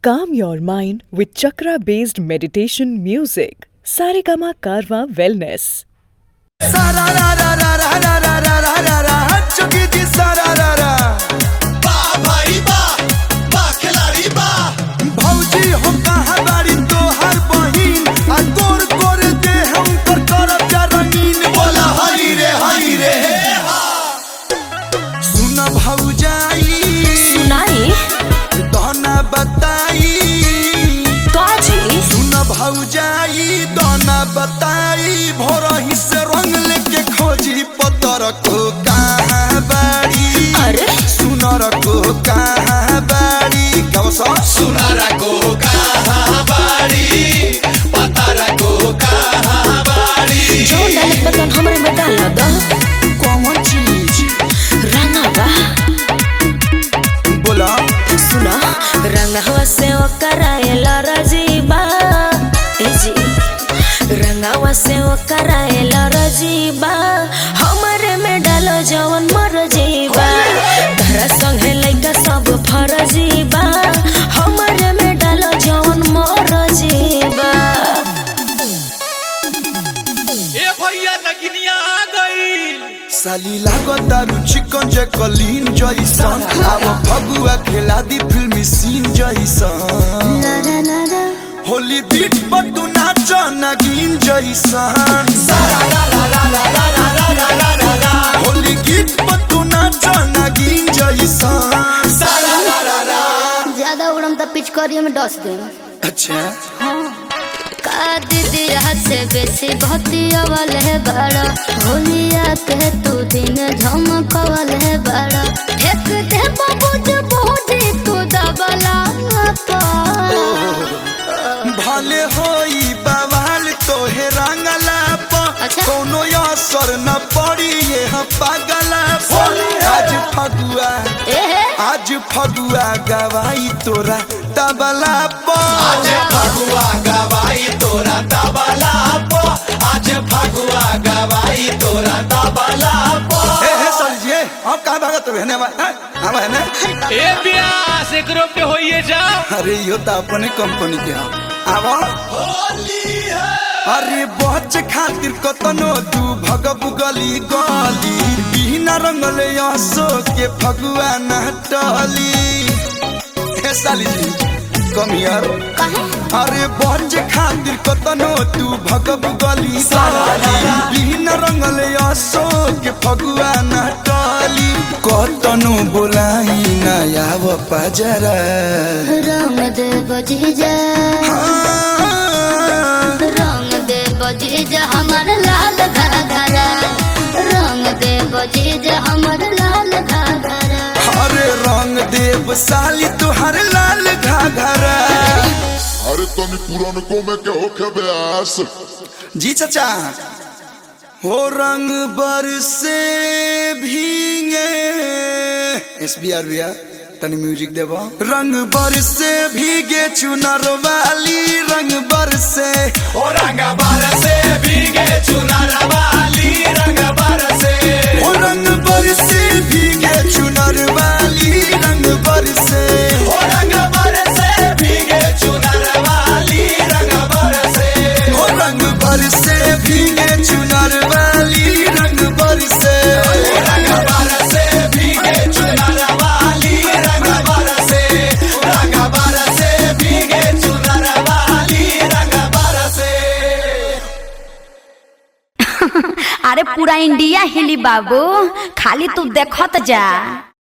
Calm your mind with chakra-based meditation music. Saregama Karwa Wellness. भौजाई दाना बताई भोरही से रंग लेके खोजी पतर को कहाँ बाड़ी अरे सुनर को कहाँ बाड़ी कब सुनर को कहाँ बाड़ी पतर को कहाँ बाड़ी जो डाले बटन हमरे में डाल दो कौन चीज रंगा बा बोला सुना रंगा से ओ कराएला रजीबा रंगावा से ओ कराएला रजीबा हमरे में डालो जवन मर जीबा धरा संगे लइका सब फरजीबा हमरे में डालो जवन मर जीबा। ए भैया नगिनिया आ गई साली लागता चिकन जे कलीन जइसन अब फगुआ खेला दी फिल्मी सीन जइसन होली बीट पर तू नाच नगीन जइसन होली गीत पर तू नाच नगीन जइसन ज्यादा उड़म त पिचकारी में डस दे। अच्छा का दीदी रात से बेसी भक्ति अवल है बड़ा होलिया के तू दिन झमकवल है बड़ा एक दे बाबू जो बोझी तू दबला भले होई बवाल तोहे रंगला अच्छा। कोनो असर न पड़ी ये पागला आज फगुआ गवाई तोरा तबला आज फगुआ गवाई तोरा तबला पो आज फगुआ गवाई तोरा तबला पो हे सलिए हम कहां भागत रहने हम है ना ए ब्यास एकरो पे होइए जा अरे यो त अपने कंपनी के हम आवा होली है अरे बच खातिर कतनो तू भगबु गली गली बिना रंगले असो के फगुआ न टली हे साली जी कम हियर अरे बच खातिर कतनो तू भगबु गली गली बिना रंगले असो के फगुआ न टली कतनो बोलाई न आव पजरा रंग दे बजीजा रंग दे बजीजा हमर लाल घाघरा रंग दे बजीजा हमर लाल घाघरा अरे रंग देव साली तुहर लाल घाघरा अरे तनी पुरानको में क्या हो के ब्यास जी चाचा हो रंग बरसे भीगे SBR भैया तनी म्यूजिक देबो रंग बरसे भीगे चुनर वाली रंग बरसे ओ रंग बरसे भीगे चुनर वाली रंग बरसे हो रंग बरसे भीगे चुनर वाली रंग बरसे ओ रंग बरसे भीगे चुनर वाली रंग बरसे हो रंग बरसे भीगे चुनर वाली रंग बरसे रंग बरसे भीगे चुनर वाली रंग बरसे रंग बरसे भीगे चुनर वाली रंग बरसे अरे पूरा इंडिया हिली बाबू खाली तू देखत जा।